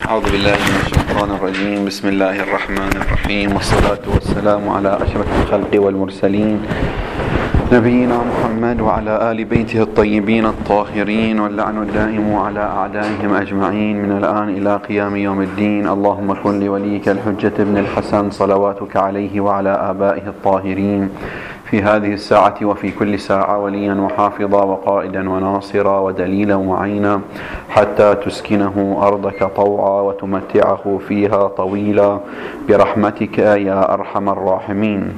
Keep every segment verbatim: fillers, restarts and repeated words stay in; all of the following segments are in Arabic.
أعوذ بالله من الشيطان الرجيم. بسم الله الرحمن الرحيم، والصلاة والسلام على أشرف الخلق والمرسلين نبينا محمد وعلى آل بيته الطيبين الطاهرين، واللعن الدائم على أعدائهم أجمعين من الآن إلى قيام يوم الدين. اللهم كن لوليك الحجة ابن الحسن صلواتك عليه وعلى آبائه الطاهرين في هذه الساعة وفي كل ساعة وليا وحافظا وقائدا وناصرا ودليلا وعينا، حتى تسكنه أرضك طوعا وتمتعه فيها طويلا برحمتك يا أرحم الراحمين.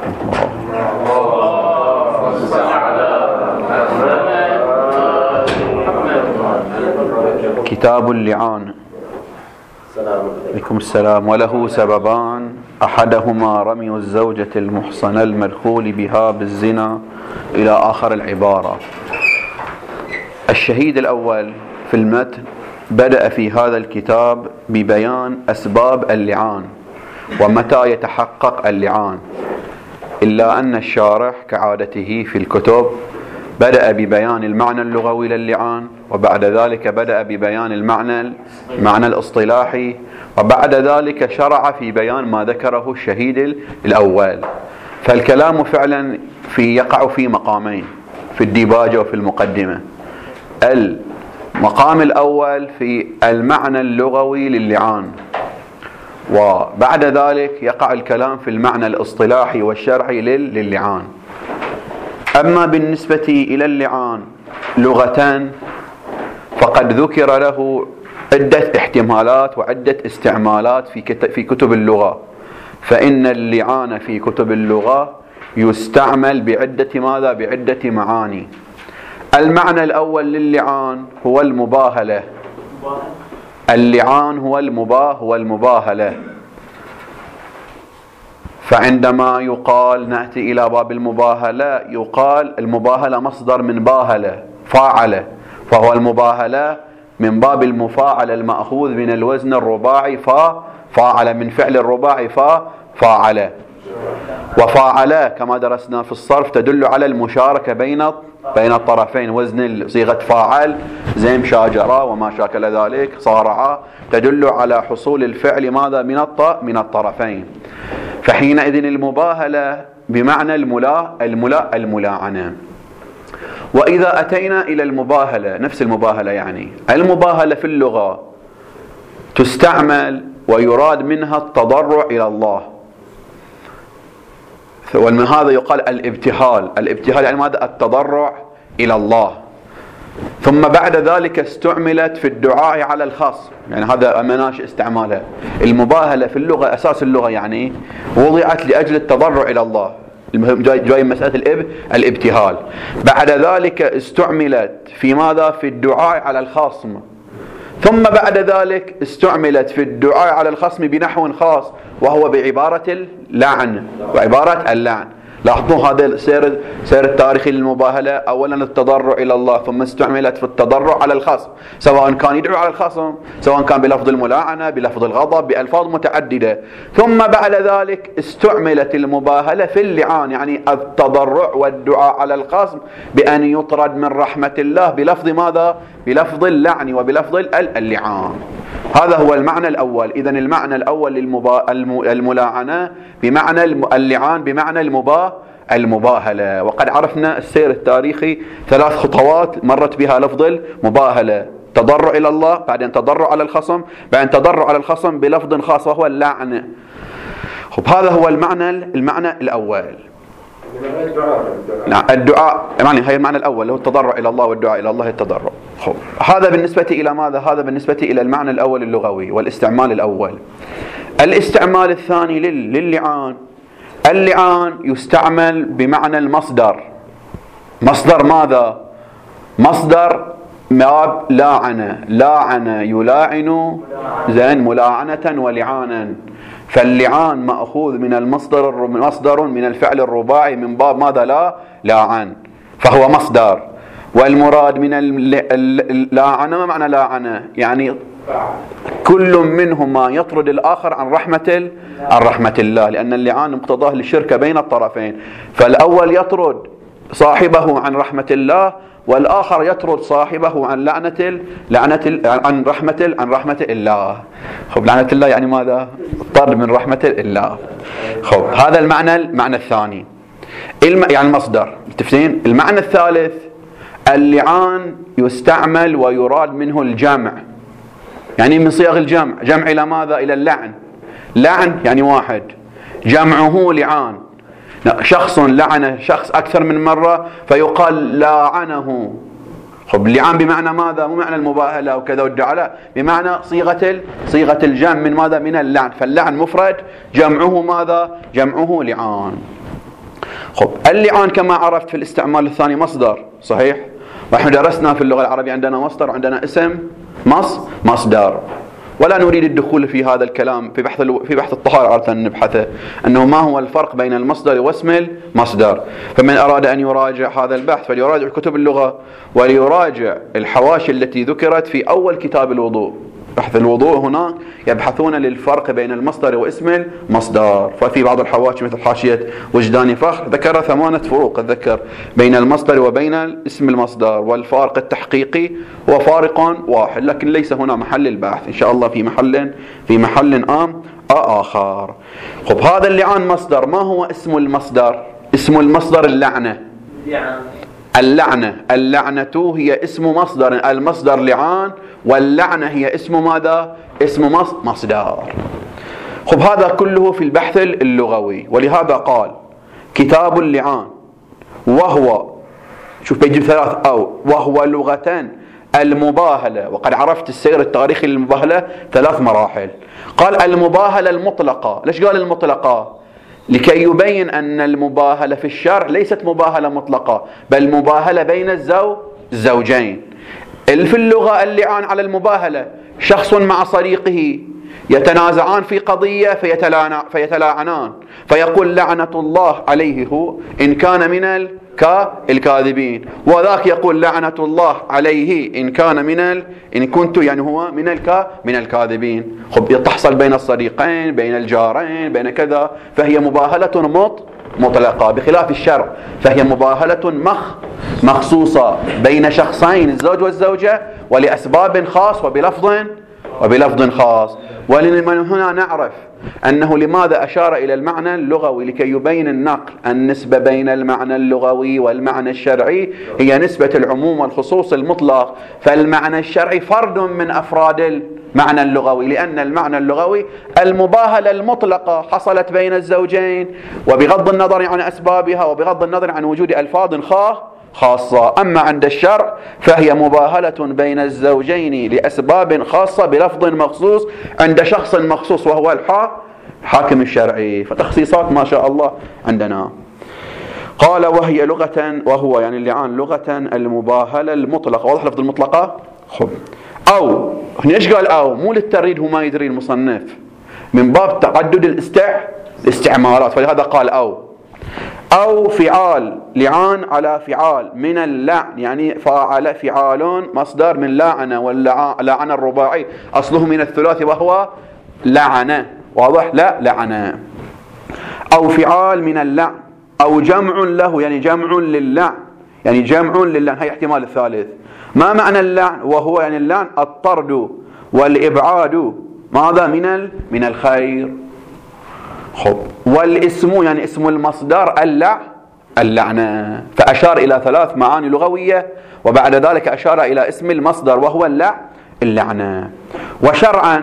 كتاب اللعان. عليكم السلام. وله سببان، أحدهما رمي الزوجة المحصنة المدخول بها بالزنا إلى آخر العبارة. الشهيد الأول في المتن بدأ في هذا الكتاب ببيان أسباب اللعان ومتى يتحقق اللعان، إلا أن الشارح كعادته في الكتب بدأ ببيان المعنى اللغوي للعان، وبعد ذلك بدأ ببيان المعنى المعنى الاصطلاحي، وبعد ذلك شرع في بيان ما ذكره الشهيد الأول. فالكلام فعلا في يقع في مقامين، في الديباجة وفي المقدمة. المقام الأول في المعنى اللغوي للعان، وبعد ذلك يقع الكلام في المعنى الاصطلاحي والشرعي للعان. أما بالنسبة إلى اللعان لغة فقد ذكر له عدة احتمالات وعدة استعمالات في كتب اللغة، فإن اللعان في كتب اللغة يستعمل بعدة ماذا؟ بعدة معاني. المعنى الأول للعان هو المباهلة. اللعان هو المباه هو المباهلة. فعندما يقال نأتي إلى باب المباهلة، يقال المباهلة مصدر من باهلة فاعل، فهو المباهلة من باب المفاعل المأخوذ من الوزن الرباعي فا فاعل، من فعل الرباعي فا فاعل. وفاعل كما درسنا في الصرف تدل على المشاركة بين بين الطرفين، وزن صيغة فاعل زين شاجرة وما شاكل ذلك صارعة تدل على حصول الفعل ماذا؟ من من الطرفين. فحينئذ المباهلة بمعنى الملا الملا الملاعنة. وإذا أتينا إلى المباهلة، نفس المباهلة يعني المباهلة في اللغة تستعمل ويراد منها التضرع إلى الله، ومن هذا يقال الابتهال. الابتهال يعني ماذا؟ التضرع إلى الله. ثم بعد ذلك استعملت في الدعاء على الخاص، يعني هذا مناش استعمالها. المباهلة في اللغة أساس اللغة يعني وضعت لأجل التضرع إلى الله، جاي مسألة الإب الابتهال. بعد ذلك استعملت في ماذا؟ في الدعاء على الخصم. ثم بعد ذلك استعملت في الدعاء على الخصم بنحو خاص، وهو بعبارة اللعن وعبارة اللعن. لاحظوا هذا سير سير التاريخي للمباهلة. أولا التضرع إلى الله، ثم استعملت في التضرع على الخصم، سواء كان يدعو على الخصم، سواء كان بلفظ الملاعنة، بلفظ الغضب، بألفاظ متعددة. ثم بعد ذلك استعملت المباهلة في اللعان، يعني التضرع والدعاء على الخصم بأن يطرد من رحمة الله بلفظ ماذا؟ بلفظ اللعن وبلفظ اللعان. هذا هو المعنى الأول. إذن المعنى الأول للملاعنة بمعنى اللعان بمعنى المباه المباهلة. وقد عرفنا السير التاريخي ثلاث خطوات مرت بها لفظ المباهلة: تضرع إلى الله، بعدين تضرع على الخصم، بعدين تضرع على الخصم بلفظ خاص وهو اللعن. خب هذا هو المعنى المعنى الأول. نعم الدعاء يعني هي المعنى الأول، هو التضرع إلى الله والدعاء إلى الله التضرع. خب هذا بالنسبة إلى ماذا؟ هذا بالنسبة إلى المعنى الأول اللغوي والاستعمال الأول. الاستعمال الثاني للعان، اللعان يستعمل بمعنى المصدر. مصدر ماذا؟ مصدر ماب لاعنة، لاعن يلاعن زين ملاعنة ولعانا. فاللعان مأخوذ من المصدر مصدر من الفعل الرباعي من باب ماذا؟ لا لاعن، فهو مصدر. والمراد من اللاعنة ما معنى لاعنة؟ يعني كل منهما يطرد الآخر عن رحمة عن رحمة الله، لأن اللعان مقتضاه للشركة بين الطرفين. فالأول يطرد صاحبه عن رحمة الله، والآخر يطرد صاحبه عن لعنة ال لعنة ال عن رحمة ال عن رحمة الله. خب لعنة الله يعني ماذا؟ الطرد من رحمة الله. خب هذا المعنى المعنى الثاني الم... يعني المصدر. متفقين؟ المعنى الثالث اللعان يستعمل ويراد منه الجمع، يعني من صيغ الجمع. جمع إلى ماذا؟ إلى اللعن. لعن يعني واحد، جمعه لعان. شخص لعن شخص أكثر من مرة فيقال لاعنه. خب اللعان بمعنى ماذا؟ مو معنى المباهلة وكذا والدعاء، لا، بمعنى صيغة صيغة الجمع من ماذا؟ من اللعن. فاللعن مفرد، جمعه ماذا؟ جمعه لعان. خب اللعان كما عرفت في الاستعمال الثاني مصدر، صحيح؟ ونحن درسنا في اللغة العربية عندنا مصدر وعندنا اسم مص مصدر، ولا نريد الدخول في هذا الكلام في بحث في بحث الطهارة. عادة نبحثه أنه ما هو الفرق بين المصدر واسم المصدر. فمن أراد أن يراجع هذا البحث فليراجع كتب اللغة وليراجع الحواشي التي ذكرت في أول كتاب الوضوء. بحث الوضوء هنا يبحثون للفرق بين المصدر واسم المصدر. ففي بعض الحواشي مثل حاشية وجداني فخر ذكر ثمانية فروق، ذكر بين المصدر وبين اسم المصدر، والفارق التحقيقي هو فارق واحد، لكن ليس هنا محل البحث، إن شاء الله في محل في محل آم آخر. خب هذا اللعان مصدر. ما هو اسم المصدر؟ اسم المصدر اللعنة. اللعنة اللعنة هي اسم مصدر، المصدر لعان واللعنة هي اسم ماذا؟ اسم مصدر. خب هذا كله في البحث اللغوي، ولهذا قال كتاب اللعان وهو، شوف بيجيب ثلاث أو، وهو لغة المباهلة. وقد عرفت السير التاريخي للمباهلة ثلاث مراحل. قال المباهلة المطلقة. ليش قال المطلقة؟ لكي يبين أن المباهلة في الشرع ليست مباهلة مطلقة، بل مباهلة بين الزوج الزوجين. في اللغة اللعان على المباهلة، شخص مع صديقه يتنازعان في قضية فيتلاعنان، فيقول لعنة الله عليه هو إن كان من الكاذبين، وذاك يقول لعنة الله عليه إن كان من ال... إن كنت يعني هو من الك من الكاذبين. خب تحصل بين الصديقين، بين الجارين، بين كذا، فهي مباهلة مط مطلقة، بخلاف الشرع فهي مباهلة مخ مخصوصة بين شخصين، الزوج والزوجة، ولأسباب خاص وبلفظ وبلفظ خاص. ولمن هنا نعرف أنه لماذا أشار إلى المعنى اللغوي لكي يبين النقل. النسبة بين المعنى اللغوي والمعنى الشرعي هي نسبة العموم والخصوص المطلق، فالمعنى الشرعي فرد من أفراد المعنى اللغوي، لأن المعنى اللغوي المباهلة المطلقة حصلت بين الزوجين، وبغض النظر عن أسبابها وبغض النظر عن وجود ألفاظ خاصة خاصة. أما عند الشرع فهي مباهلة بين الزوجين لأسباب خاصة بلفظ مخصوص عند شخص مخصوص وهو الحاكم الشرعي. فتخصيصات ما شاء الله عندنا. قال وهي لغة، وهو يعني اللعان لغة المباهلة المطلقة. واضح لفظ المطلقة؟ خب أو ليش قال أو؟ مو للتريد، هو ما يدري المصنف، من باب تعدد الاستع الاستعمالات، فلهذا قال أو. أو فعال، لعان على فعال من اللعن، يعني فاعل فعال مصدر من لعن، واللعن الرباعي أصله من الثلاثي وهو لعن. واضح؟ لا لعن. أو فعال من اللعن، أو جمع له يعني جمع للعن، يعني جمع للعن. هي احتمال الثالث. ما معنى اللعن؟ وهو يعني اللعن الطرد والإبعاد، ماذا؟ من من الخير. خب والاسم يعني اسم المصدر اللع اللعنة. فأشار إلى ثلاث معاني لغوية، وبعد ذلك أشار إلى اسم المصدر وهو اللع اللعنة. وشرعا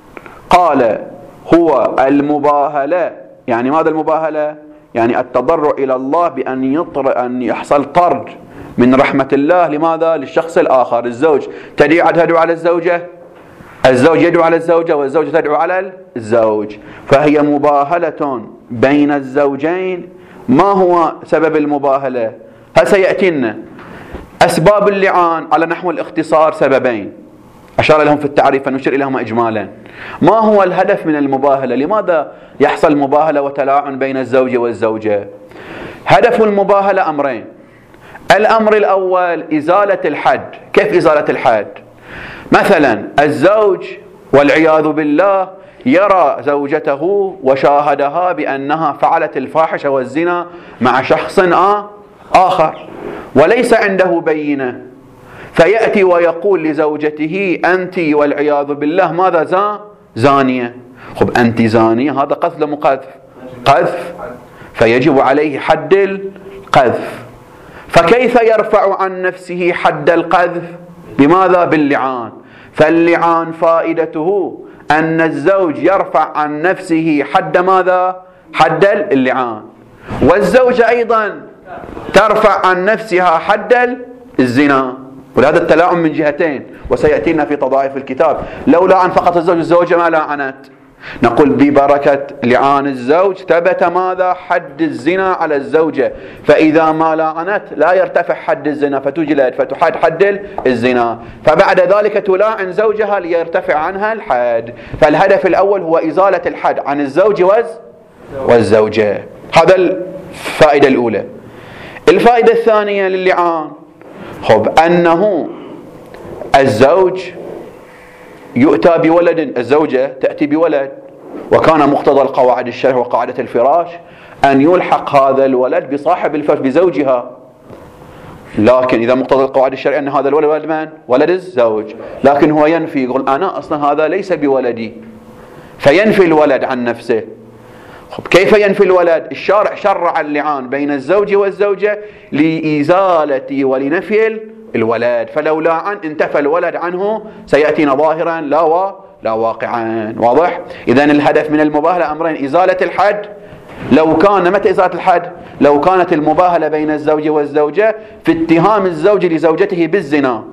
قال هو المباهلة، يعني ماذا المباهلة؟ يعني التضرع إلى الله بأن يطر أن يحصل طرد من رحمة الله. لماذا؟ للشخص الآخر. الزوج تدعو على الزوجة، الزوج يدعو على الزوجة، والزوجة تدعو على الزوج، فهي مباهلة بين الزوجين. ما هو سبب المباهلة؟ هل سيأتينا أسباب اللعان على نحو الاختصار سببين أشار لهم في التعريف فنشير إليهما إجمالا. ما هو الهدف من المباهلة؟ لماذا يحصل مباهلة وتلاعن بين الزوج والزوجة؟ هدف المباهلة أمرين. الأمر الأول إزالة الحد. كيف إزالة الحد؟ مثلا الزوج والعياذ بالله يرى زوجته وشاهدها بأنها فعلت الفاحشة والزنا مع شخص آخر، وليس عنده بينة، فيأتي ويقول لزوجته أنت والعياذ بالله ماذا زا زانية. خب أنت زانية، هذا قذف لم قذف؟ قذف، فيجب عليه حد القذف. فكيف يرفع عن نفسه حد القذف؟ بماذا؟ باللعان. فاللعان فائدته أن الزوج يرفع عن نفسه حد ماذا؟ حد اللعان. والزوجة أيضا ترفع عن نفسها حد الزنا. ولهذا التلاعن من جهتين، وسيأتينا في تضاعف الكتاب. لو لعن فقط الزوج، الزوجة ما لعنت، نقول ببركة لعان الزوج ثبت ماذا؟ حد الزنا على الزوجة. فإذا ما لعنت لا يرتفع حد الزنا فتجلد فتحد حد الزنا، فبعد ذلك تلاعن زوجها ليرتفع عنها الحد. فالهدف الأول هو إزالة الحد عن الزوج والزوجة. هذا الفائدة الأولى. الفائدة الثانية للعان خب أنه الزوج يؤتى بولد، الزوجة تأتي بولد، وكان مقتضى القواعد الشرعية وقاعدة الفراش أن يلحق هذا الولد بصاحب الفرش بزوجها. لكن إذا مقتضى القواعد الشرعية أن هذا الولد ولد من؟ ولد الزوج، لكن هو ينفي، يقول أنا أصلا هذا ليس بولدي، فينفي الولد عن نفسه. خب كيف ينفي الولد؟ الشارع شرع اللعان بين الزوج والزوجة لإزالة ولنفي الولد، فلو لعن انتفى الولد عنه، سيأتينا ظاهرا لا و... لا واقعا. واضح؟ إذن الهدف من المباهلة أمرين: إزالة الحد. لو كان متى إزالة الحد؟ لو كانت المباهلة بين الزوج والزوجة في اتهام الزوج لزوجته بالزنا،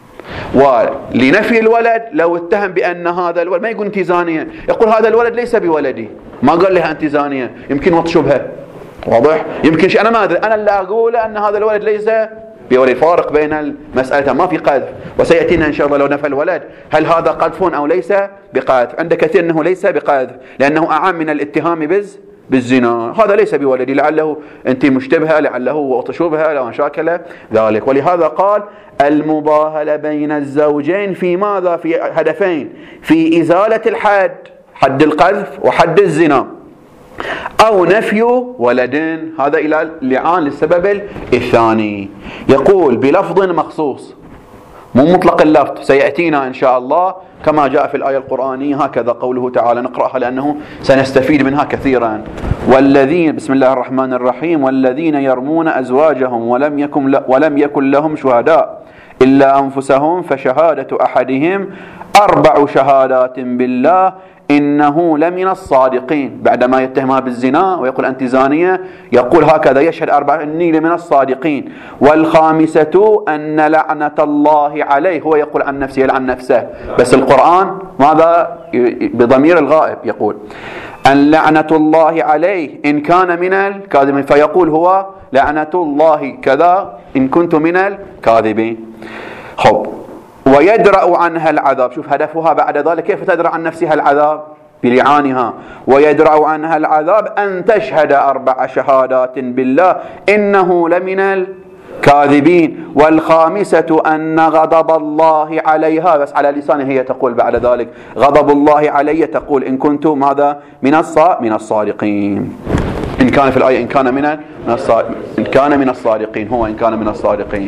ولنفي الولد لو اتهم بأن هذا الولد، ما يقول أنت زانية، يقول هذا الولد ليس بولدي، ما قال لها أنت زانية، يمكن وط شبهة. واضح؟ يمكن شيء أنا ما أدري، أنا اللي أقول أن هذا الولد ليس بولد. فارق بين المسألة، ما في قذف. وسيأتينا إن شاء الله لو نفى الولد هل هذا قذف أو ليس بقذف. عند كثير أنه ليس بقذف لأنه أعم من الاتهام بز بالزنا، هذا ليس بولدي، لعله أنت مشتبهة، لعله وط شبهة، لو شاكل ذلك. ولهذا قال المباهلة بين الزوجين في ماذا؟ في هدفين: في إزالة الحد، حد القذف وحد الزنا، أو نفي ولد. هذا إلى اللعان للسبب الثاني. يقول بلفظ مخصوص، مو مطلق اللفظ، سيأتينا إن شاء الله كما جاء في الآية القرآنية. هكذا قوله تعالى، نقرأها لأنه سنستفيد منها كثيرا. والذين، بسم الله الرحمن الرحيم، والذين يرمون أزواجهم ولم يكن ولم يكن لهم شهداء إلا أنفسهم فشهادة أحدهم أربع شهادات بالله إنه لمن الصادقين. بعدما يتهمها بالزنا ويقول أنت زانية، يقول هكذا يشهد أربع إني لمن الصادقين. والخامسة أن لعنة الله عليه، هو يقول عن نفسه، يلعن نفسه، بس القرآن ماذا؟ بضمير الغائب يقول أن لعنة الله عليه إن كان من الكاذبين، فيقول هو لعنة الله كذا إن كنت من الكاذبين. خب ويدرأ عنها العذاب. شوف هدفها بعد ذلك كيف تدرأ عن نفسها العذاب؟ بلعانها. ويدرأ عنها العذاب أن تشهد أربع شهادات بالله إنه لمن الكاذبين. والخامسة أن غضب الله عليها، بس على لسانها هي تقول بعد ذلك غضب الله علي، تقول إن كنت ماذا؟ من من الصادقين. إن كان في الآية إن كان من إن كان من الصادقين، هو إن كان من الصادقين.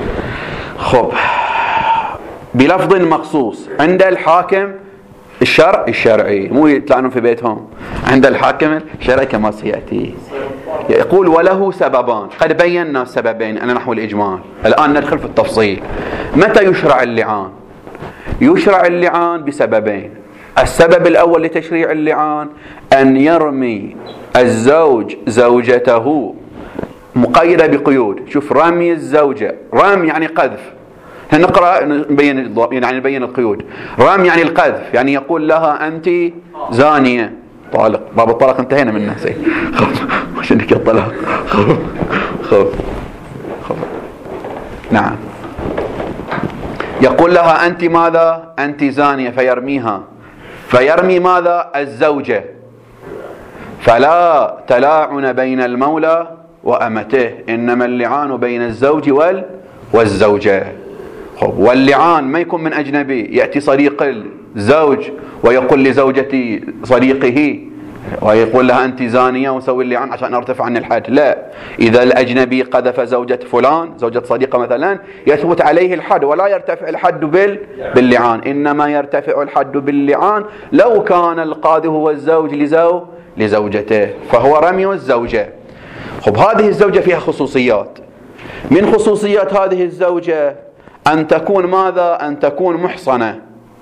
خب بلفظ مخصوص عند الحاكم الشرع الشرعي، مو يطلعون في بيتهم، عند الحاكم الشرعي كما سيأتي. يقول وله سببان، قد بينا السببين على نحو الإجمال، الآن ندخل في التفصيل. متى يشرع اللعان؟ يشرع اللعان بسببين. السبب الأول لتشريع اللعان أن يرمي الزوج زوجته مقيدة بقيود. شوف رمي الزوجة، رمي يعني قذف، نقرأ نبين يعني نبين القيود. رام يعني القذف، يعني يقول لها أنت زانية. طالق، باب الطلاق انتهينا منه. سي خف عشانك الطلاق. خف خف خف نعم. يقول لها أنت ماذا؟ أنت زانية، فيرميها. فيرمي ماذا؟ الزوجة. فلا تلاعن بين المولى وأمته، إنما اللعان بين الزوج وال والزوجة. واللعان ما يكون من أجنبي، يأتي صديق الزوج ويقول لزوجتي صديقه ويقول لها أنت زانية وسوي اللعان عشان أرتفع عن الحد. لا، إذا الأجنبي قذف زوجة فلان، زوجة صديقة مثلا، يثبت عليه الحد ولا يرتفع الحد بال... باللعان، إنما يرتفع الحد باللعان لو كان القاذف هو الزوج لزو... لزوجته، فهو رمي الزوجة. خب، هذه الزوجة فيها خصوصيات. من خصوصيات هذه الزوجة أن تكون ماذا؟ أن تكون محصنة.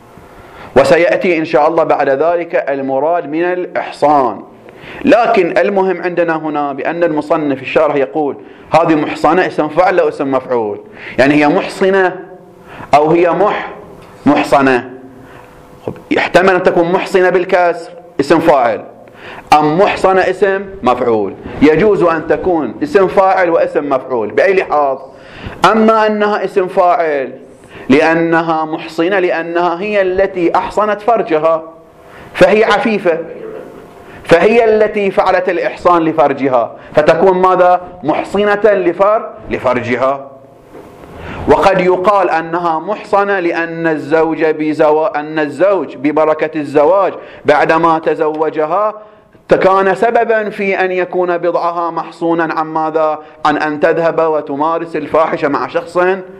وسيأتي إن شاء الله بعد ذلك المراد من الإحصان. لكن المهم عندنا هنا بأن المصنف الشارح يقول هذه محصنة اسم فاعل أو اسم مفعول؟ يعني هي محصنة أو هي مح محصنة؟ يحتمل أن تكون محصنة بالكسر اسم فاعل، أم محصنة اسم مفعول. يجوز أن تكون اسم فاعل واسم مفعول بأي لحاظ. أما أنها اسم فاعل لأنها محصنة، لأنها هي التي أحصنت فرجها، فهي عفيفة، فهي التي فعلت الإحصان لفرجها، فتكون ماذا؟ محصنة لفر لفرجها. وقد يقال أنها محصنة لأن الزوج بزو... أن الزوج ببركة الزواج بعدما تزوجها كان سببا في أن يكون بضعها محصونا عن ماذا؟ عن أن تذهب وتمارس الفاحشة مع شخص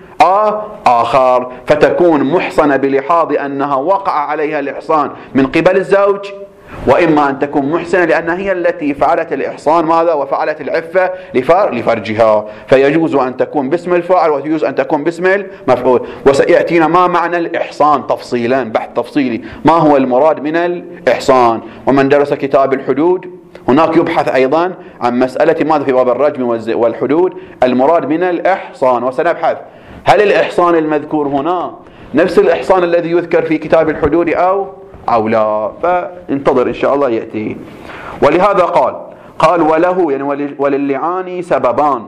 آخر، فتكون محصنة بلحاظ أنها وقع عليها الإحصان من قبل الزوج، وإما أن تكون محسنة لأنها هي التي فعلت الإحصان ماذا؟ وفعلت العفة لفر لفرجها. فيجوز أن تكون باسم الفاعل ويجوز أن تكون باسم المفعول. وسيأتينا ما معنى الإحصان تفصيلا، بحث تفصيلي، ما هو المراد من الإحصان. ومن درس كتاب الحدود هناك يبحث أيضا عن مسألة ماذا في باب الرجم والحدود المراد من الإحصان، وسنبحث هل الإحصان المذكور هنا نفس الإحصان الذي يذكر في كتاب الحدود أو أو لا. فانتظر إن شاء الله يأتي. ولهذا قال قال وله يعني وللعان سببان.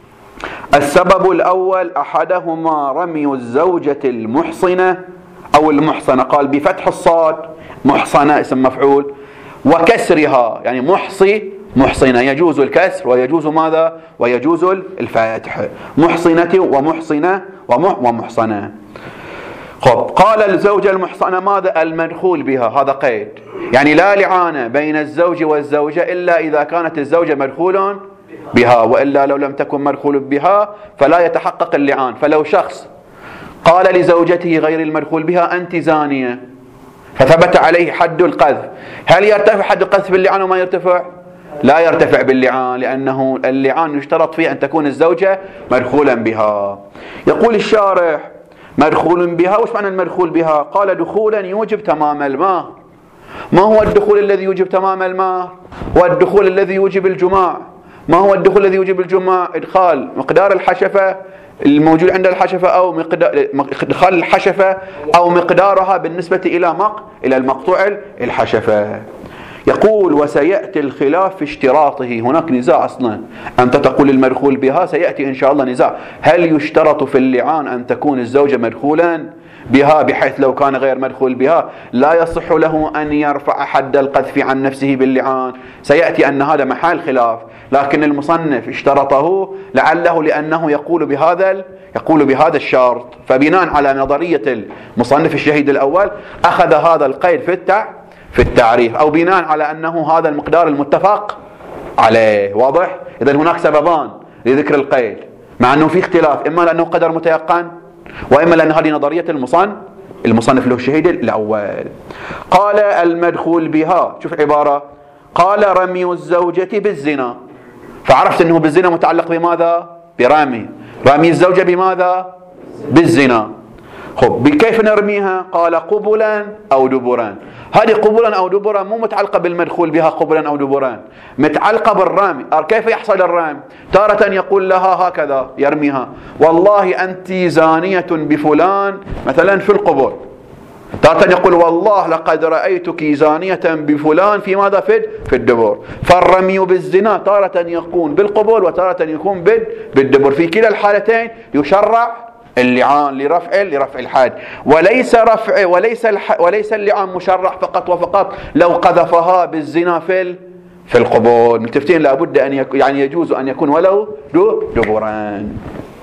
السبب الأول أحدهما رمي الزوجة المحصنة أو المحصنة، قال بفتح الصاد، محصنة اسم مفعول، وكسرها يعني محصي محصنة، يجوز الكسر ويجوز ماذا؟ ويجوز الفتح، محصنة ومحصنة ومحصنة. خب، قال الزوجة المحصنة ماذا؟ المدخول بها، هذا قيد، يعني لا لعانة بين الزوج والزوجة إلا إذا كانت الزوجة مدخول بها، وإلا لو لم تكن مدخول بها فلا يتحقق اللعان. فلو شخص قال لزوجته غير المدخول بها أنت زانية، فثبت عليه حد القذف، هل يرتفع حد القذف باللعان وما يرتفع؟ لا يرتفع باللعان، لأنه اللعان يشترط فيه أن تكون الزوجة مدخولا بها. يقول الشارح مدخول بها، وش معنى المدخول بها؟ قال دخولا يوجب تمام المهر. ما هو الدخول الذي يوجب تمام المهر؟ هو الدخول الذي يوجب الجماع. ما هو الدخول الذي يوجب الجماع؟ إدخال مقدار الحشفة الموجود عند الحشفة أو مقدار إدخال الحشفة أو مقدارها بالنسبة إلى مق إلى المقطوع الحشفة. يقول وسيأتي الخلاف في اشتراطه. هناك نزاع أصلا، أنت تقول المدخول بها، سيأتي إن شاء الله نزاع، هل يشترط في اللعان أن تكون الزوجة مدخولا بها بحيث لو كان غير مدخول بها لا يصح له أن يرفع حد القذف عن نفسه باللعان؟ سيأتي أن هذا محل خلاف، لكن المصنف اشترطه لعله لأنه يقول بهذا يقول بهذا الشرط، فبناء على نظرية المصنف الشهيد الأول أخذ هذا القيد في التع في التعريف، أو بناء على أنه هذا المقدار المتفق عليه. واضح؟ إذا هناك سببان لذكر القيد، مع أنه في اختلاف، إما لأنه قدر متيقن، وإما لأن هذه نظرية المصنف المصنف له الشهيد الأول. قال المدخول بها، شوف عبارة، قال رمي الزوجة بالزنا، فعرفت أنه بالزنا متعلق بماذا؟ برمي رمي الزوجة بماذا؟ بالزنا. خب، بكيف نرميها؟ قال قبلا أو دبرا. هذه قبلا أو دبرا مو متعلقة بالمدخول بها قبلا أو دبرا، متعلقة بالرمي. كيف يحصل الرمي؟ تارة يقول لها هكذا يرميها، والله أنت زانية بفلان مثلا في القبور، تارة يقول والله لقد رأيتك زانية بفلان في ماذا؟ في في الدبر. فالرمي بالزنا تارة يكون بالقبول وتارة يكون بالدبر، في كلا الحالتين يشرع اللعان لرفع لرفع الحد، وليس رفع وليس الح وليس اللعان مشرع فقط وفقط لو قذفها بالزنا في في القبول. متفقين؟ لابد ان يكون، يعني يجوز ان يكون ولو دبران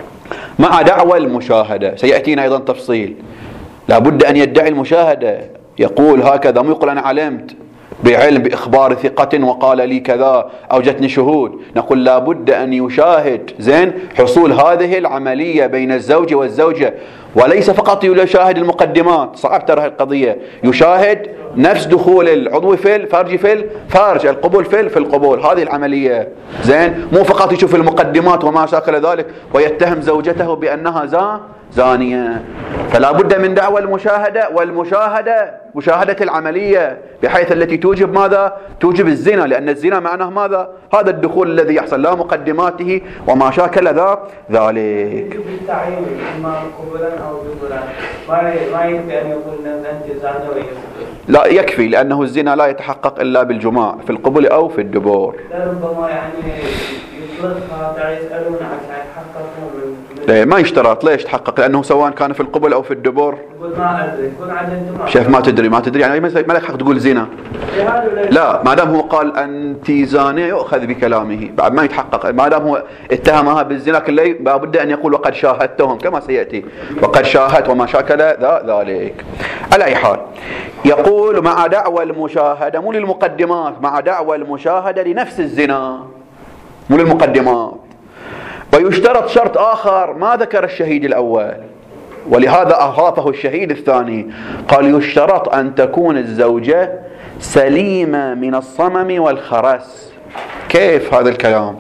مع دعوى المشاهده. سياتينا ايضا تفصيل، لابد ان يدعي المشاهده، يقول هكذا، مو يقول انا علمت بعلم بإخبار ثقة وقال لي كذا أو جتني شهود، نقول لا بد أن يشاهد زين حصول هذه العملية بين الزوج والزوجة، وليس فقط يشاهد المقدمات. صعب ترى القضية، يشاهد نفس دخول العضو في الفرج في الفرج، القبول في في القبول، هذه العملية زين. مو فقط يشوف المقدمات وما شاكل ذلك ويتهم زوجته بأنها زا زانية. فلا بد من دعوى المشاهدة، والمشاهدة مشاهدة العملية بحيث التي توجب ماذا؟ توجب الزنا، لأن الزنا معناه ماذا؟ هذا الدخول الذي يحصل، لا مقدماته وما شاكل ذا ذلك. بالتعيين إما قبولا أو دخولا، ما يكفي أن يقول أنت زانية. لا يكفي، لأنه الزنا لا يتحقق إلا بالجماع في القبول أو في الدبور. ربما يعني يطلقها يسألون عن يتحققون ما يشترط. ليش تحقق؟ لأنه سواء كان في القبل أو في الدبر ما أدري يكون عدد شايف ما تدري ما تدري يعني ما لك حق تقول زنا. لا، ما دام هو قال أنت زانية يؤخذ بكلامه، بعد ما يتحقق. ما دام هو اتهمها بالزنا كله لابد أن يقول وقد شاهدتهم كما سيأتي، وقد شاهدت وما شاكل ذلك. على أي حال يقول مع دعوى المشاهدة، مو للمقدمات، مع دعوى المشاهدة لنفس الزنا، مو للمقدمات. ويشترط شرط آخر ما ذكر الشهيد الأول، ولهذا أضافه الشهيد الثاني، قال يشترط أن تكون الزوجة سليمة من الصمم والخرس. كيف هذا الكلام؟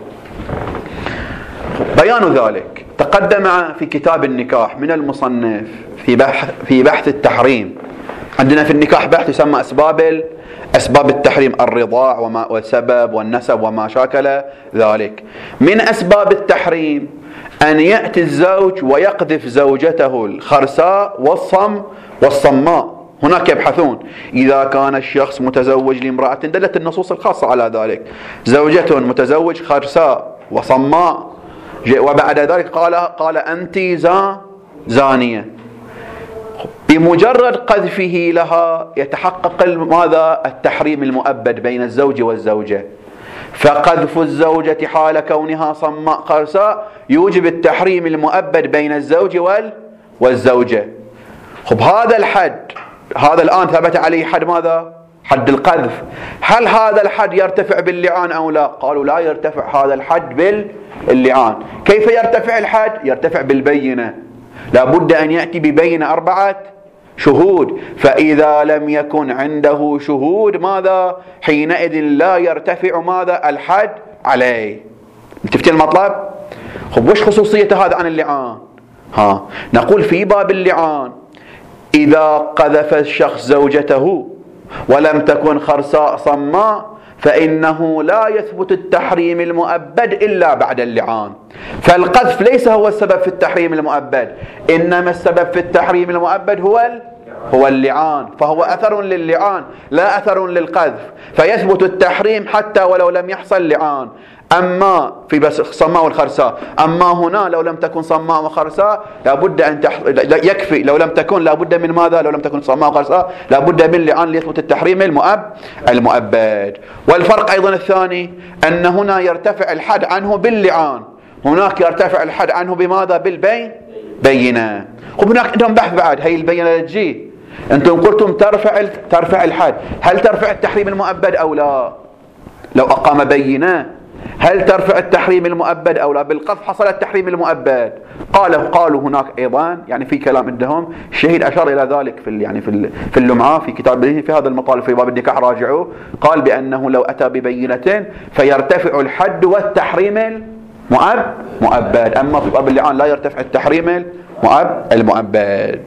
بيان ذلك تقدم في كتاب النكاح من المصنف في بحث في بحث التحريم. عندنا في النكاح بحث يسمى أسباب أسباب التحريم، الرضاع وما والسبب والنسب وما شاكل ذلك. من أسباب التحريم أن يأتي الزوج ويقذف زوجته الخرساء والصم والصماء. هناك يبحثون إذا كان الشخص متزوج لامرأة، دلت النصوص الخاصة على ذلك، زوجة متزوج خرساء وصماء، وبعد ذلك قال قال أنت زا زانية. بمجرد قذفه لها يتحقق ماذا؟ التحريم المؤبد بين الزوج والزوجة. فقذف الزوجة حال كونها صماء خرساء يوجب التحريم المؤبد بين الزوج والزوجة. خب هذا الحد، هذا الآن ثبت عليه حد ماذا؟ حد القذف. هل هذا الحد يرتفع باللعان أو لا؟ قالوا لا يرتفع هذا الحد باللعان. كيف يرتفع الحد؟ يرتفع بالبينة، لا بد أن يأتي ببينة أربعة شهود، فإذا لم يكن عنده شهود ماذا؟ حينئذ لا يرتفع ماذا؟ الحد عليه. متفتين المطلب؟ خب وش خصوصية هذا عن اللعان؟ ها نقول في باب اللعان إذا قذف الشخص زوجته ولم تكن خرساء صماء فإنه لا يثبت التحريم المؤبد إلا بعد اللعان. فالقذف ليس هو السبب في التحريم المؤبد، إنما السبب في التحريم المؤبد هو هو اللعان، فهو أثر لللعان لا أثر للقذف، فيثبت التحريم حتى ولو لم يحصل لعان. أما في بس صماء والخرساء، أما هنا لو لم تكن صماء وخرساء لابد أن تح... يكفي لو لم تكن لابد من ماذا؟ لو لم تكن صماء وخرساء لابد من لعان ليثبت التحريم المؤب المؤبد. والفرق أيضا الثاني أن هنا يرتفع الحد عنه باللعان، هناك يرتفع الحد عنه بماذا؟ بالبين بينة. وهناك عندهم بحث بعد، هي البينة تجي أنتم قلتم ترفع ترفع الحد، هل ترفع التحريم المؤبد أو لا؟ لو أقام بينة هل ترفع التحريم المؤبد أو لا؟ بالقذف حصل التحريم المؤبد. قالوا قالوا هناك أيضا يعني في كلام عندهم، الشهيد أشار إلى ذلك في يعني في في اللمعة في كتابه في هذا المطالب في باب النكاح راجعوه، قال بأنه لو أتى ببينة فيرتفع الحد والتحريم المؤب مؤبد، أما في باب اللعان لا يرتفع التحريم المؤب المؤبد.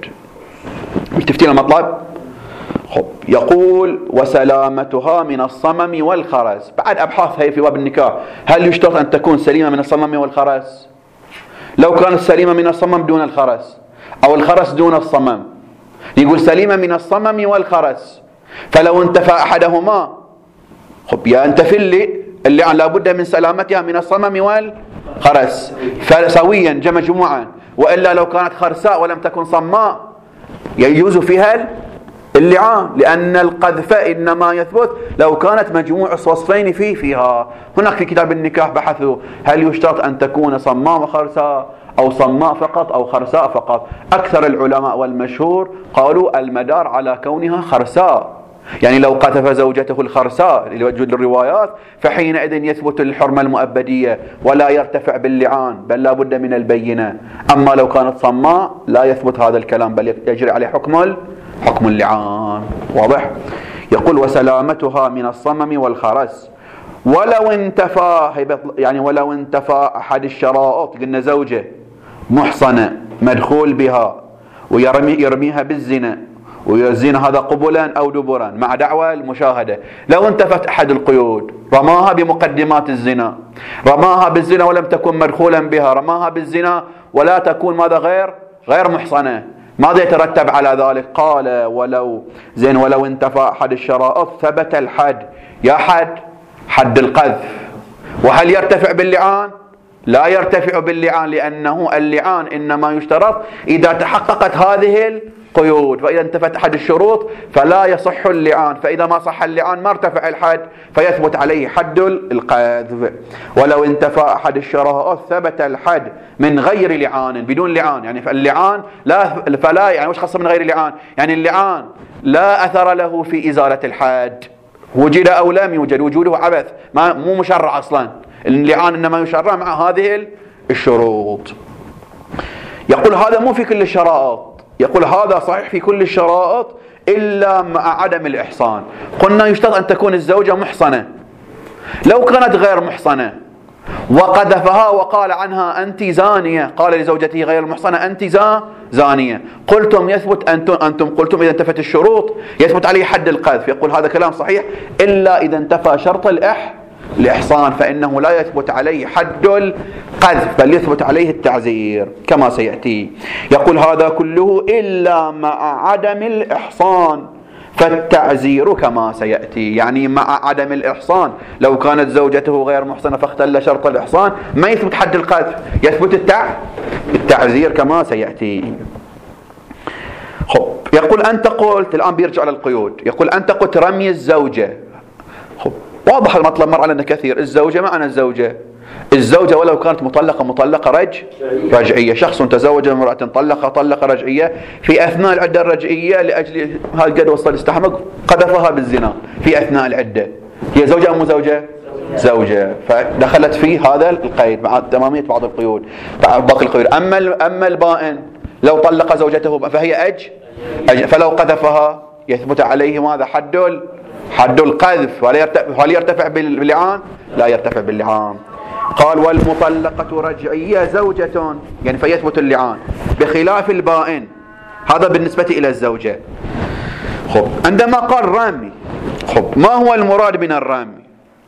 متفتين المطلب؟ خب يقول وسلامتها من الصمم والخرس. بعد أبحاث هي في باب النكاح، هل يشترط أن تكون سليمة من الصمم والخرس؟ لو كانت سليمة من الصمم دون الخرس أو الخرس دون الصمم، يقول سليمة من الصمم والخرس، فلو انتفى أحدهما خب يا انتفي اللي اللي عن لابد من سلامتها من الصمم والخرس فسويا جمع جموعا، وإلا لو كانت خرساء ولم تكن صماء يجوز فيها اللعان، لأن القذف إنما يثبت لو كانت مجموع وصفين فيه فيها. هناك في كتاب النكاح بحثوا هل يشترط أن تكون صماء وخرساء أو صماء فقط أو خرساء فقط. أكثر العلماء والمشهور قالوا المدار على كونها خرساء، يعني لو قذف زوجته الخرساء لوجود الروايات فحينئذ يثبت الحرمة المؤبدية ولا يرتفع باللعان، بل لا بد من البينة. أما لو كانت صماء لا يثبت هذا الكلام، بل يجري عليه حكم حكم اللعان. واضح؟ يقول وسلامتها من الصمم والخرس ولو انتفى، يعني ولو انتفى أحد الشرائط، قلنا زوجة محصنة مدخول بها ويرمي يرميها بالزنا، ويزين هذا قبلا أو دبرا مع دعوى المشاهدة، لو انتفت أحد القيود، رماها بمقدمات الزنا، رماها بالزنا ولم تكن مدخولا بها، رماها بالزنا ولا تكون ماذا غير غير محصنة، ماذا يترتب على ذلك؟ قال ولو زين ولو انتفى أحد الشرائط ثبت الحد. يا حد حد القذف. وهل يرتفع باللعان؟ لا يرتفع باللعان، لأنه اللعان إنما يشترط إذا تحققت هذه القيود، فإذا انتفت أحد الشروط فلا يصح اللعان، فإذا ما صح اللعان ما ارتفع الحد فيثبت عليه حد القذف. ولو انتفى أحد الشرائط ثبت الحد من غير لعان، بدون لعان، يعني فاللعان لا فلا يعني وش خاصة من غير لعان؟ يعني اللعان لا أثر له في إزالة الحد، وجد أو لم يوجد، وجوده عبث، ما مو مشرع أصلا. اللعان إنما يشرع مع هذه الشروط. يقول هذا مو في كل الشرائط، يقول هذا صحيح في كل الشرائط إلا مع عدم الإحصان. قلنا يشترط أن تكون الزوجة محصنة، لو كانت غير محصنة وقذفها وقال عنها أنت زانية، قال لزوجته غير المحصنة أنت زانية، قلتم يثبت أنتم, أنتم قلتم إذا انتفت الشروط يثبت عليه حد القذف. يقول هذا كلام صحيح إلا إذا انتفى شرط الإح الإحصان، فإنه لا يثبت عليه حد القذف بل يثبت عليه التعزير كما سيأتي. يقول هذا كله إلا مع عدم الإحصان فالتعزير كما سيأتي، يعني مع عدم الإحصان. لو كانت زوجته غير محصنة فاختل شرط الإحصان ما يثبت حد القذف، يثبت التع... التعزير كما سيأتي. خب يقول أنت قلت، الآن بيرجع للقيود، يقول أنت قلت رمي الزوجة. خب واضح المطلب، مر علينا كثير. الزوجة معنى الزوجة، الزوجة ولو كانت مطلقة مطلقة رج رجعية، شخص تزوج امرأة طلقها طلقة رجعية في أثناء العدة الرجعية لأجل هالقد وصل استحمق قذفها بالزنا في أثناء العدة، هي زوجة أم زوجة؟ زوجة، فدخلت في هذا القيد مع تمامية بعض القيود باقي القيود. أما أما البائن لو طلق زوجته فهي أج, أج فلو قذفها يثبت عليه ماذا؟ حد حد القذف. هل يرتفع باللعان؟ لا يرتفع باللعان. قال والمطلقة رجعية زوجة، يعني فيثبت اللعان بخلاف البائن، هذا بالنسبة إلى الزوجة. خب عندما قال رامي، خب ما هو المراد من الرامي؟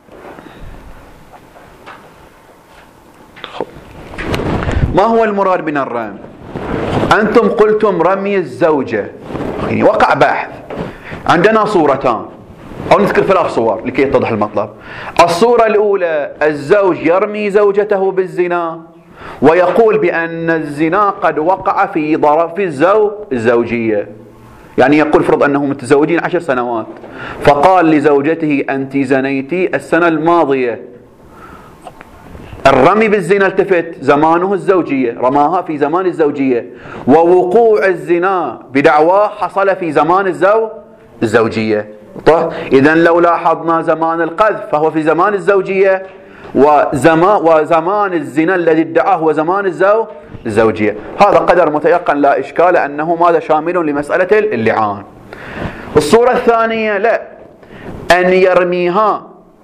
خب ما هو المراد من الرامي؟ أنتم قلتم رمي الزوجة، يعني وقع بحث. عندنا صورتان أو نذكر ثلاث صور لكي يتضح المطلب. الصورة الأولى الزوج يرمي زوجته بالزنا ويقول بأن الزنا قد وقع في ظرف الزوج الزوجية، يعني يقول فرض أنهم متزوجين عشر سنوات فقال لزوجته أنت زنيتي السنة الماضية. الرمي بالزنا التفت زمانه الزوجية، رماها في زمان الزوجية، ووقوع الزنا بدعواه حصل في زمان الزوج الزوجية. طيب إذن لو لاحظنا زمان القذف فهو في زمان الزوجية، وزمان وزمان الزنا الذي ادعاه هو زمان الزوج الزوجية. هذا قدر متيقن لا إشكال أنه ماذا شامل لمسألة اللعان. الصورة الثانية لا، أن يرميها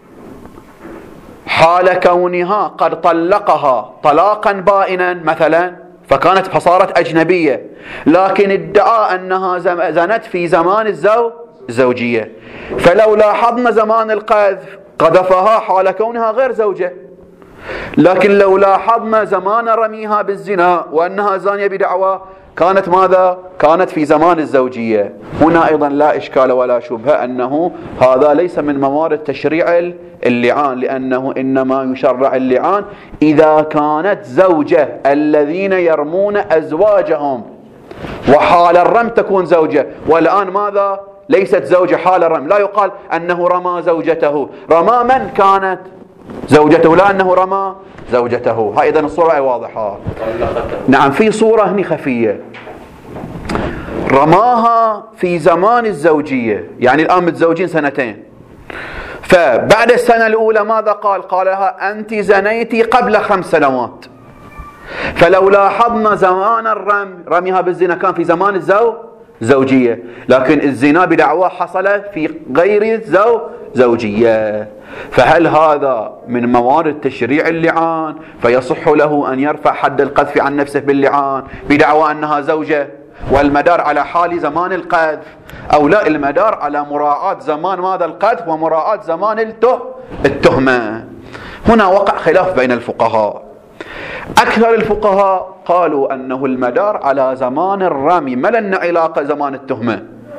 حال كونها قد طلقها طلاقا بائنا مثلا، فكانت فصارت أجنبية، لكن ادعى أنها زنت في زمان الزوج الزوجية، فلو لاحظنا زمان القذف قذفها حال كونها غير زوجة، لكن لو لاحظنا زمان رميها بالزنا وأنها زانية بدعوى كانت ماذا؟ كانت في زمان الزوجية. هنا أيضا لا إشكال ولا شبهة أنه هذا ليس من موارد تشريع اللعان، لأنه إنما يشرع اللعان إذا كانت زوجة الذين يرمون أزواجهم، وحال الرم تكون زوجة، والآن ماذا؟ ليست زوجة حال الرم، لا يقال أنه رمى زوجته، رمى من كانت زوجته، لا أنه رمى زوجته. ها إذن الصورة واضحة. نعم في صورة هني خفية، رماها في زمان الزوجية، يعني الآن متزوجين سنتين، فبعد السنة الأولى ماذا قال؟ قال لها أنت زنيتي قبل خمس سنوات. فلو لاحظنا زمان الرمي، رميها بالزنا كان في زمان الزو زوجية، لكن الزنا بدعواه حصل في غير الزو زوجية. فهل هذا من موارد تشريع اللعان فيصح له أن يرفع حد القذف عن نفسه باللعان بدعوى أنها زوجة، والمدار على حال زمان القذف، أو لا المدار على مراعاة زمان ماذا القذف ومراعاة زمان الته التهمة؟ هنا وقع خلاف بين الفقهاء. أكثر الفقهاء قالوا أنه المدار على زمان الرمي، ما لنا علاقة زمان التهمة.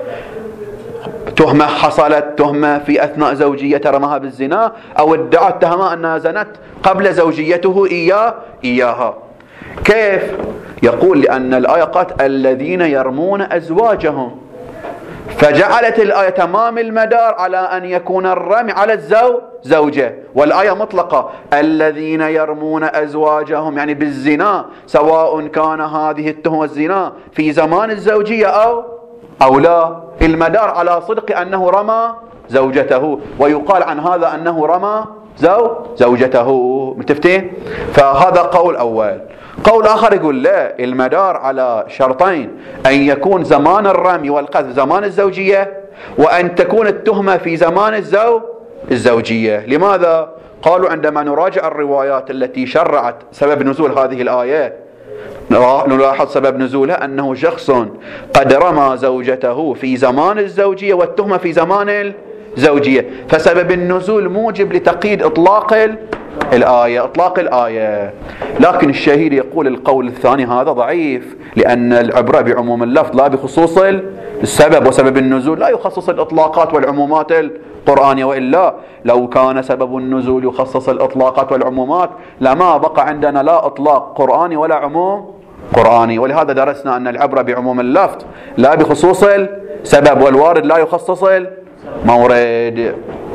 تهمة حصلت، تهمة في أثناء زوجية رماها بالزنا، أو ادعت اتهمها أنها زنت قبل زوجيته إياه إياها. كيف؟ يقول لأن الآية قالت الذين يرمون أزواجهم، فجعلت الآية تمام المدار على أن يكون الرمي على الزوج زوجة، والآية مطلقة الذين يرمون أزواجهم، يعني بالزنا، سواء كان هذه التهمة الزنا في زمان الزوجية أو أو لا، المدار على صدق أنه رمى زوجته، ويقال عن هذا أنه رمى زو زوجته. متفتين؟ فهذا قول أول. قول آخر يقول لا، المدار على شرطين: أن يكون زمان الرمي والقذف زمان الزوجية، وأن تكون التهمة في زمان الزو الزوجية. لماذا؟ قالوا عندما نراجع الروايات التي شرعت سبب نزول هذه الآية نلاحظ سبب نزولها أنه شخص قد رمى زوجته في زمان الزوجية والتهمة في زمان الزوجية، فسبب النزول موجب لتقييد إطلاق الآية إطلاق الآية. لكن الشهير يقول القول الثاني هذا ضعيف، لأن العبرة بعموم اللفظ لا بخصوص السبب، وسبب النزول لا يخصص الإطلاقات والعمومات القرآنية، وإلا لو كان سبب النزول يخصص الإطلاقات والعمومات لما بقى عندنا لا إطلاق قرآني ولا عموم قرآني. ولهذا درسنا أن العبرة بعموم اللفظ لا بخصوص السبب، والوارد لا يخصص المورد.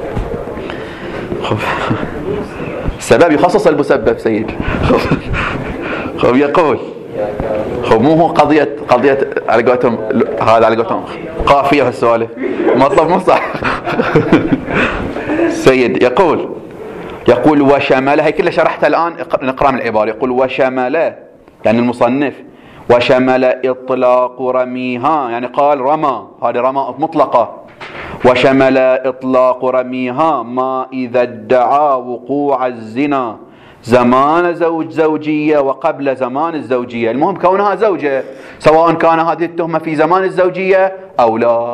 السبب يخصص المسبب سيد. خب يقول خب مو هو قضية قضية على قولتهم، هذا على قولتهم قافية في السوالف، مطلب مو صح. سيد يقول يقول وشمل، هي كلها شرحتها الآن، نقرأ من العبارة. يقول وشمل، يعني المصنف، وشمل إطلاق رميها، يعني قال رمى، هذه رمى مطلقة. وشمل إطلاق رميها ما إذا ادعى وقوع الزنا زمان زوج زوجية وقبل زمان الزوجية، المهم كونها زوجة، سواء كان هذه التهمة في زمان الزوجية أو لا.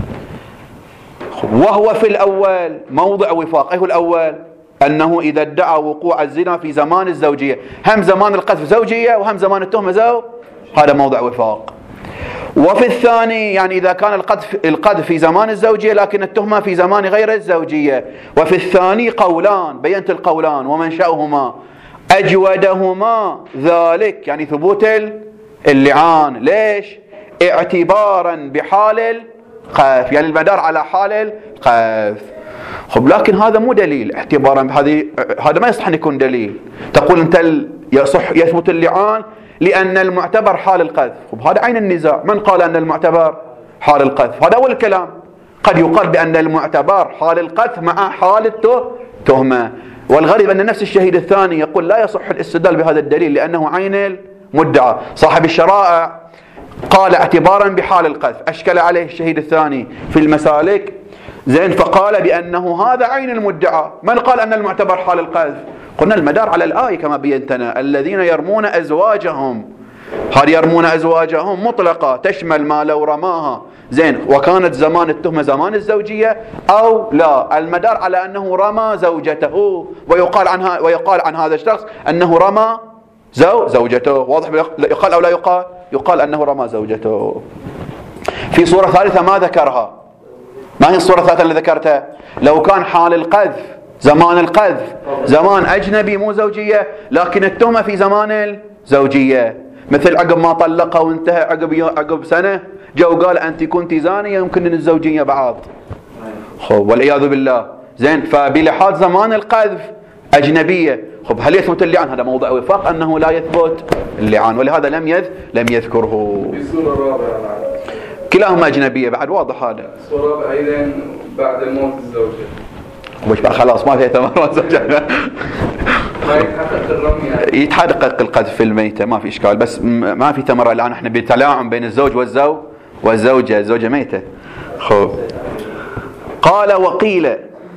وهو في الأول موضع وفاق. أيه الأول؟ أنه إذا ادعى وقوع الزنا في زمان الزوجية، هم زمان القذف زوجية وهم زمان التهمة زوج، هذا موضع وفاق. وفي الثاني يعني إذا كان القذف القذف في زمان الزوجية لكن التهمة في زمان غير الزوجية. وفي الثاني قولان، بينت القولان ومنشأهما أجودهما ذلك، يعني ثبوت اللعان. ليش؟ اعتبارا بحال القذف، يعني المدار على حال القذف. خب لكن هذا مو دليل، اعتبارا بهذه هذا ما يصح أن يكون دليل. تقول أنت يصح يثبت اللعان لأن المعتبر حال القذف. خب هذا عين النزاع، من قال أن المعتبر حال القذف؟ هذا أول كلام. قد يقال بأن المعتبر حال القذف مع حال التهمة، والغريب أن نفس الشهيد الثاني يقول لا يصح الاستدلال بهذا الدليل لأنه عين المدعى. صاحب الشرائع قال اعتبارا بحال القذف، أشكل عليه الشهيد الثاني في المسالك، زين، فقال بأنه هذا عين المدعى. من قال أن المعتبر حال القذف؟ قلنا المدار على الآية كما بينتنا، الذين يرمون أزواجهم، هذه يرمون أزواجهم مطلقة تشمل ما لو رماها، زين، وكانت زمان التهمة زمان الزوجية أو لا، المدار على أنه رمى زوجته، ويقال عنها ويقال عن هذا الشخص أنه رمى زو زوجته. واضح؟ يقال أو لا يقال؟ يقال أنه رمى زوجته. في صورة ثالثة ما ذكرها. ما هي الصورة الثالثة اللي ذكرتها؟ لو كان حال القذف زمان القذف زمان أجنبي مو زوجية، لكن التهمة في زمان الزوجية، مثل عقب ما طلقها وانتهى عقب عقب سنة جو قال أنت كنت زانية يمكن أن الزوجية بعض، خب والعياذ بالله، زين، فبلحاظ زمان القذف أجنبية. خب هل يثبت اللعان؟ هذا موضع وفاق أنه لا يثبت اللعان، ولهذا لم يذ لم يذكره. كلاهما أجنبية بعد، واضح هذا. الصورة أيضا بعد موت الزوجة. وش بقى خلاص ما فيها ثمرات زوجة. ما يتحقق الرمي يعني. يتحقق القذف في الميتة ما في إشكال، بس ما في ثمرة الآن. احنا بتلاعب بين الزوج والزوج والزوجة، الزوجة ميتة. خب قال وقيل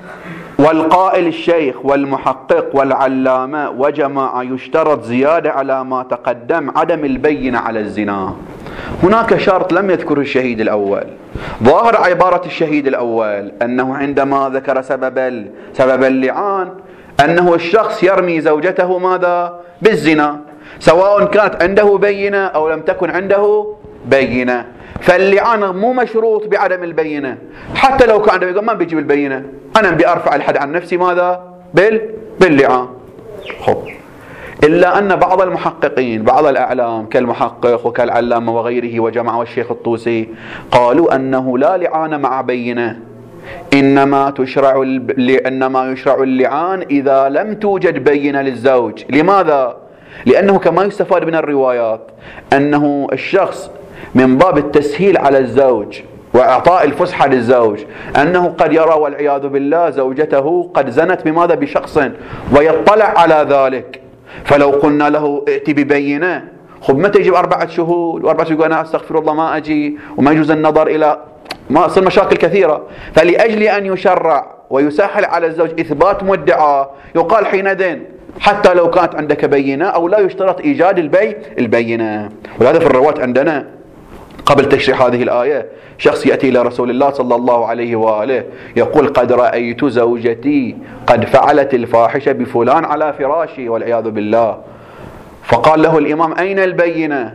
والقائل الشيخ والمحقق والعلامة وجماعة يشترط زيادة على ما تقدم عدم البينة على الزنا. هناك شرط لم يذكره الشهيد الأول. ظاهر عبارة الشهيد الأول أنه عندما ذكر سبب سبب اللعان أنه الشخص يرمي زوجته ماذا؟ بالزنا، سواء كانت عنده بينة أو لم تكن عنده بينة. فاللعان مو مشروط بعدم البينة، حتى لو كان عنده يقول ما بيجيب البينة، أنا بأرفع الحد عن نفسي ماذا؟ بال باللعان. خب إلا أن بعض المحققين بعض الأعلام كالمحقق وكالعلامة وغيره وجماعة والشيخ الطوسي قالوا أنه لا لعان مع بينة، إنما تشرع إنما يشرع اللعان إذا لم توجد بينة للزوج. لماذا؟ لأنه كما يستفاد من الروايات أنه الشخص من باب التسهيل على الزوج وإعطاء الفسحة للزوج أنه قد يرى والعياذ بالله زوجته قد زنت بماذا؟ بشخص ويطلع على ذلك. فلو قلنا له ائتي ببينة، خب متى يجيب أربعة شهود وأربعة شهود أنا أستغفر الله ما أجي وما يجوز النظر إلى ما تصير مشاكل كثيرة. فلأجل أن يشرع ويسهل على الزوج إثبات مدعى يقال حينئذ حتى لو كانت عندك بينة أو لا يشترط إيجاد البي البينة. ولهذا في الروايات عندنا قبل تشريح هذه الآية شخص يأتي إلى رسول الله صلى الله عليه وآله يقول قد رأيت زوجتي قد فعلت الفاحشة بفلان على فراشي والعياذ بالله. فقال له الإمام أين البينة؟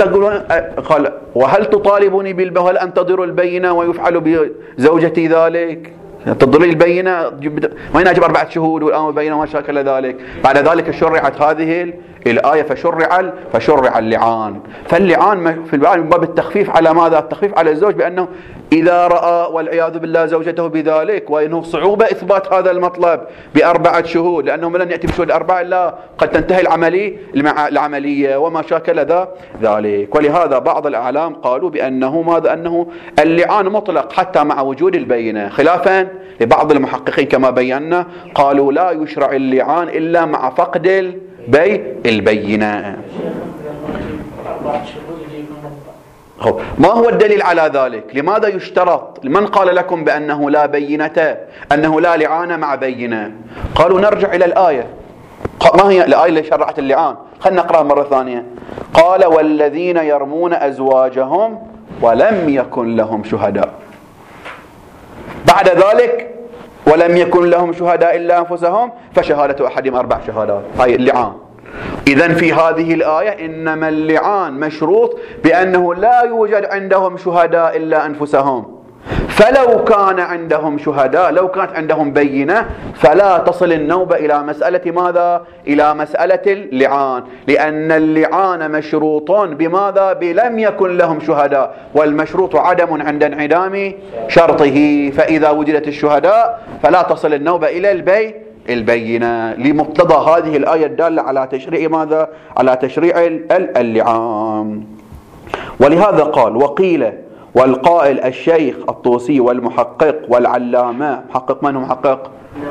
قال وهل تطالبني بالبينة؟ وهل أنتظر البينة ويفعل بزوجتي ذلك؟ تضري البينة ما ينجب أربعة شهود والآن بينة وما شاكل ذلك. بعد ذلك شرعت هذه الآية فشرع فشرع اللعان. فاللعان في البعض من باب التخفيف على ماذا؟ التخفيف على الزوج بأنه إذا رأى والعياذ بالله زوجته بذلك وإنه صعوبة إثبات هذا المطلب بأربعة شهود لأنه لن يأتي بشهود أربعة إلا قد تنتهي العملية العملية وما شاكل ذا ذلك. ولهذا بعض الأعلام قالوا بأنه ماذا؟ أنه اللعان مطلق حتى مع وجود البينة، خلافا لبعض المحققين كما بينا قالوا لا يشرع اللعان إلا مع فقد البي البينة. ما هو الدليل على ذلك؟ لماذا يشترط؟ من قال لكم بأنه لا بينة أنه لا لعان مع بينة؟ قالوا نرجع إلى الآية. ما هي الآية اللي شرعت اللعان؟ خلنا نقرأها مرة ثانية. قال والذين يرمون أزواجهم ولم يكن لهم شهداء. بعد ذلك ولم يكن لهم شهداء إلا أنفسهم فشهادة أحدهم أربع شهادات. هاي اللعان. إذن في هذه الآية إنما اللعان مشروط بأنه لا يوجد عندهم شهداء إلا أنفسهم. فلو كان عندهم شهداء لو كانت عندهم بينة فلا تصل النوبة إلى مسألة ماذا؟ إلى مسألة اللعان، لأن اللعان مشروط بماذا؟ بلم يكن لهم شهداء، والمشروط عدم عند انعدام شرطه. فإذا وجدت الشهداء فلا تصل النوبة إلى البي البينة لمقتضى هذه الآية الدالة على تشريع ماذا؟ على تشريع اللعان. ولهذا قال وقيل والقائل الشيخ الطوسي والمحقق والعلامة. محقق من هو محقق؟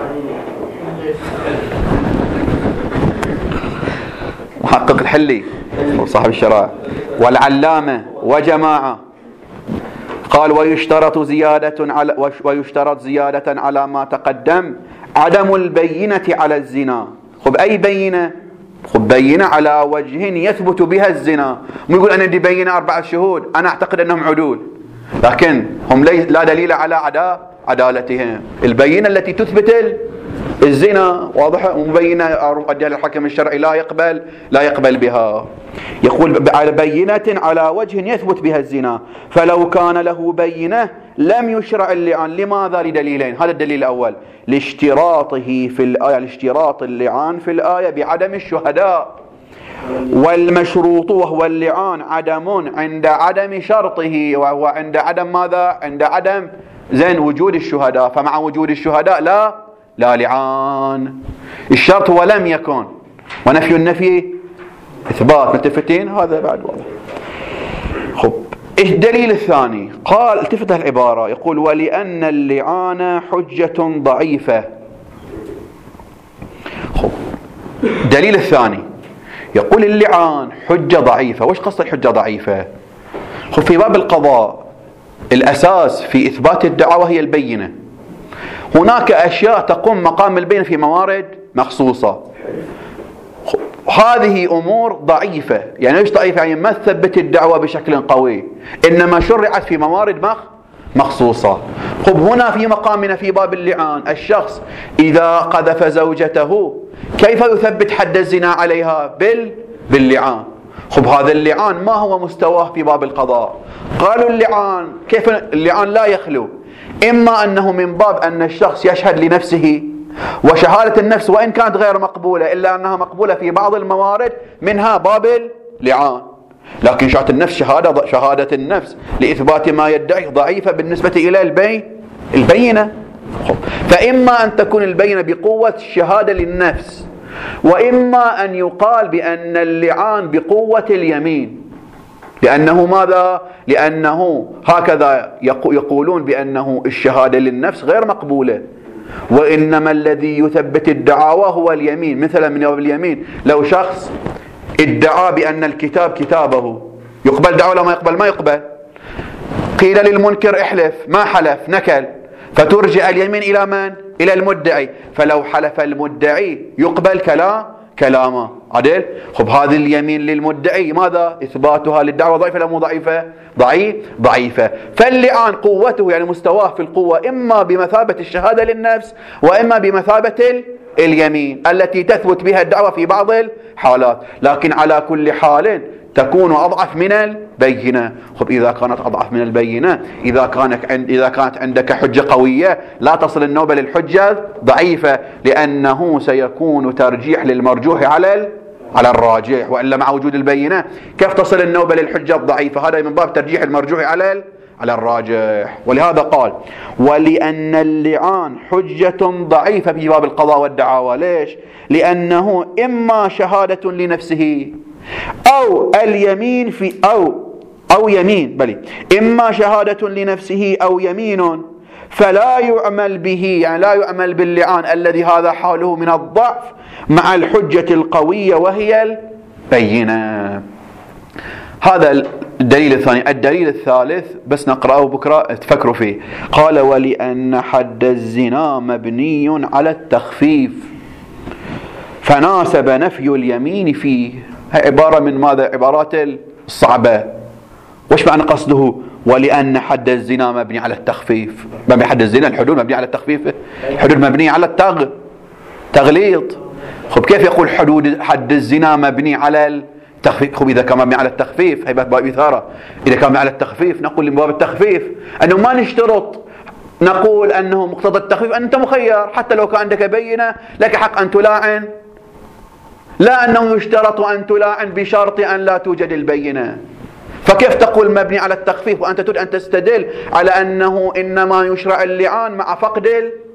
محقق الحلي صاحب الشرائع. والعلامة وجماعة قال ويشترط زيادة على ويشترط زيادة على ما تقدم عدم البينة على الزنا. خب أي بينة؟ خب بينة على وجه يثبت بها الزنا. مو يقول أنا دي بينة أربعة شهود أنا أعتقد أنهم عدول، لكن هم لا دليل على عدا عدالتهم. البينة التي تثبت الزنا واضحة ومبينة أديها الحكم الشرعي لا يقبل لا يقبل بها. يقول على بينة على وجه يثبت بها الزنا. فلو كان له بينة لم يشرع اللعان. لماذا؟ لدليلين. هذا الدليل الأول لاشتراطه في الآية، لاشتراط اللعان في الآية بعدم الشهداء، والمشروط وهو اللعان عدم عند عدم شرطه وهو عند عدم ماذا؟ عند عدم زين وجود الشهداء. فمع وجود الشهداء لا لا لعان. الشرط هو لم يكن ونفي النفي إثبات. متفقين؟ هذا بعد واضح. خب الدليل الثاني قال، التفت العبارة، يقول ولأن اللعان حجة ضعيفة. الدليل الثاني يقول اللعان حجة ضعيفة. وش قصد الحجة ضعيفة؟ في باب القضاء الأساس في إثبات الدعوة هي البينة. هناك أشياء تقوم مقام البينة في موارد مخصوصة. هذه أمور ضعيفة. يعني إيش ضعيفة؟ يعني ما تثبت الدعوة بشكل قوي، إنما شرعت في موارد مخ مخصوصة. خب هنا في مقامنا في باب اللعان، الشخص إذا قذف زوجته كيف يثبت حد الزنا عليها؟ بال باللعان. خب هذا اللعان ما هو مستواه في باب القضاء؟ قالوا اللعان كيف؟ اللعان لا يخلو إما أنه من باب أن الشخص يشهد لنفسه، وشهادة النفس وإن كانت غير مقبولة إلا أنها مقبولة في بعض الموارد منها باب اللعان، لكن شهادة النفس شهادة شهادة النفس لإثبات ما يدعي ضعيفة بالنسبة إلى البي البينة. فإما أن تكون البينة بقوة الشهادة للنفس، وإما أن يقال بأن اللعان بقوة اليمين، لأنه ماذا؟ لأنه هكذا يقولون بأنه الشهادة للنفس غير مقبولة، وإنما الذي يثبت الدعاوى هو اليمين. مثلا من يوم اليمين لو شخص ادعى بأن الكتاب كتابه، يقبل دعوة ولا ما يقبل؟ ما يقبل. قيل للمنكر احلف، ما حلف، نكل، فترجع اليمين إلى من؟ إلى المدعي. فلو حلف المدعي يقبل كلام كلامه عدل. خب هذه اليمين للمدعي ماذا؟ إثباتها للدعوة ضعيفة ولا مو ضعيفة؟ ضعيف ضعيفة. فاللعان قوته يعني مستواه في القوة إما بمثابة الشهادة للنفس، وإما بمثابة اليمين التي تثبت بها الدعوة في بعض الحالات، لكن على كل حال تكون أضعف من البينة. خب إذا كانت أضعف من البينة، إذا كانت عند إذا كانت عندك حجة قوية لا تصل النوبة للحجة ضعيفة، لأنه سيكون ترجيح للمرجوح على على الراجح، وإلا مع وجود البينة كيف تصل النوبة للحجة الضعيفة؟ هذا من باب ترجيح المرجوح على على الراجح. ولهذا قال ولأن اللعان حجة ضعيفة في باب القضاء والدعاوى. ليش؟ لأنه إما شهادة لنفسه أو اليمين في أو أو يمين بلي إما شهادة لنفسه أو يمين، فلا يعمل به، يعني لا يعمل باللعان الذي هذا حاله من الضعف مع الحجة القوية وهي البينة. هذا الدليل الثاني. الدليل الثالث بس نقرأه بكرة تفكروا فيه. قال ولأن حد الزنا مبني على التخفيف فناسب نفي اليمين فيه. هي عبارة من ماذا؟ عبارات الصعبة. وش معنى قصده؟ ولأن حد الزنا مبني على التخفيف. مبني حد الزنا، الحدود مبنية على التخفيف، الحدود مبنية على التغ تغليط. خب كيف يقول حدود حد الزنا مبني على التخفيف؟ خب إذا كان مبني على التخفيف هي باب إثارة. إذا كان مبني على التخفيف نقول من باب التخفيف أنه ما نشترط نقول أنه مقتضى التخفيف أن أنت مخير، حتى لو كان عندك بينة لك حق أن تلاعن، لا أنه يشترط أن تلاعن بشرط أن لا توجد البينة. فكيف تقول مبني على التخفيف وأنت تريد أن تستدل على أنه إنما يشرع اللعان مع فقد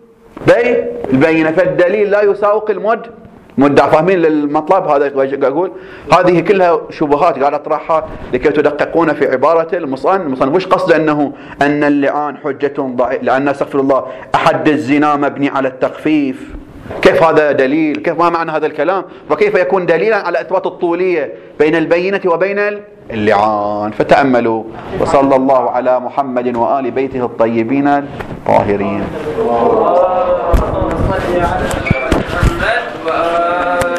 البينة؟ فالدليل لا يساوق المد مدعى. فاهمين للمطلب هذا؟ أقول هذه كلها شبهات قاعد أطرحها لكي تدققون في عبارة المصنف. المصنف وش قصده؟ أنه أن اللعان حجة ضعيفة لأن استغفر الله أحد الزنا مبني على التخفيف. كيف هذا دليل؟ كيف ما معنى هذا الكلام؟ وكيف يكون دليلا على إثبات الطولية بين البينة وبين اللعان؟ فتأملوا. وصلى الله على محمد وآل بيته الطيبين الطاهرين.